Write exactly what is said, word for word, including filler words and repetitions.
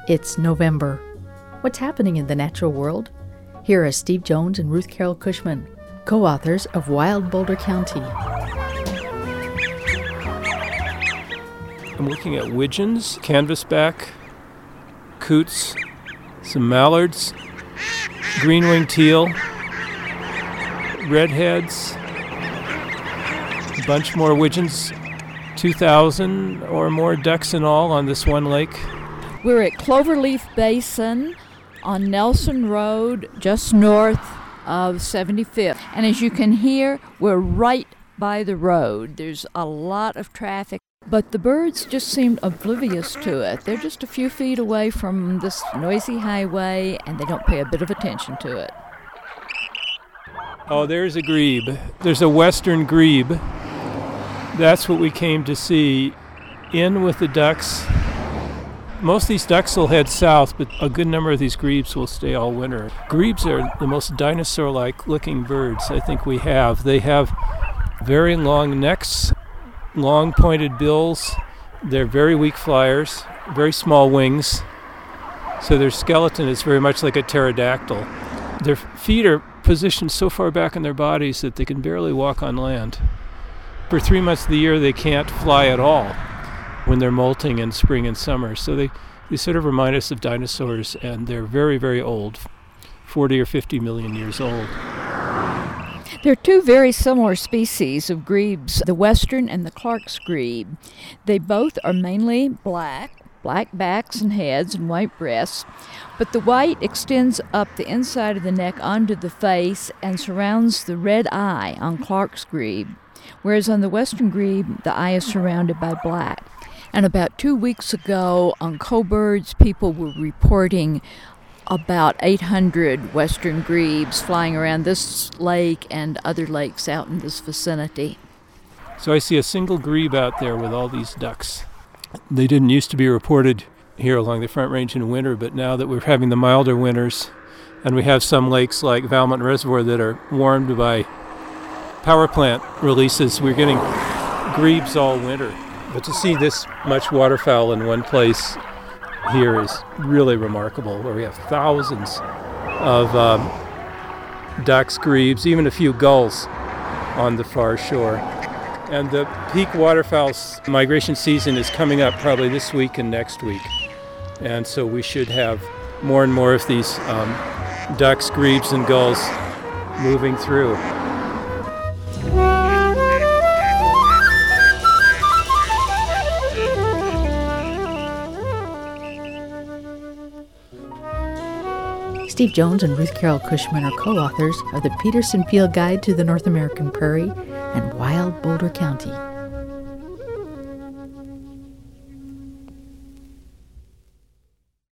It's November. What's happening in the natural world? Here are Steve Jones and Ruth Carol Cushman, co-authors of Wild Boulder County. I'm looking at widgeons, canvasback, coots, some mallards, green-winged teal, redheads, a bunch more widgeons, two thousand or more ducks in all on this one lake. We're at Cloverleaf Basin on Nelson Road, just north of seventy-fifth. And as you can hear, we're right by the road. There's a lot of traffic, but the birds just seem oblivious to it. They're just a few feet away from this noisy highway, and they don't pay a bit of attention to it. Oh, there's a grebe. There's a western grebe. That's what we came to see. In with the ducks. Most of these ducks will head south, but a good number of these grebes will stay all winter. Grebes are the most dinosaur-like looking birds I think we have. They have very long necks, long pointed bills. They're very weak flyers, very small wings. So their skeleton is very much like a pterodactyl. Their feet are positioned so far back in their bodies that they can barely walk on land. For three months of the year, they can't fly at all when they're molting in spring and summer. So they, they sort of remind us of dinosaurs, and they're very, very old, forty or fifty million years old. There are two very similar species of grebes, the western and the Clark's grebe. They both are mainly black, black backs and heads and white breasts, but the white extends up the inside of the neck onto the face and surrounds the red eye on Clark's grebe, whereas on the western grebe, the eye is surrounded by black. And about two weeks ago on Cobirds, people were reporting about eight hundred western grebes flying around this lake and other lakes out in this vicinity. So I see a single grebe out there with all these ducks. They didn't used to be reported here along the Front Range in winter, but now that we're having the milder winters, and we have some lakes like Valmont Reservoir that are warmed by power plant releases, we're getting grebes all winter. But to see this much waterfowl in one place here is really remarkable, where we have thousands of um, ducks, grebes, even a few gulls on the far shore. And the peak waterfowl's migration season is coming up probably this week and next week. And so we should have more and more of these um, ducks, grebes, and gulls moving through. Steve Jones and Ruth Carol Cushman are co-authors of the Peterson Field Guide to the North American Prairie and Wild Boulder County.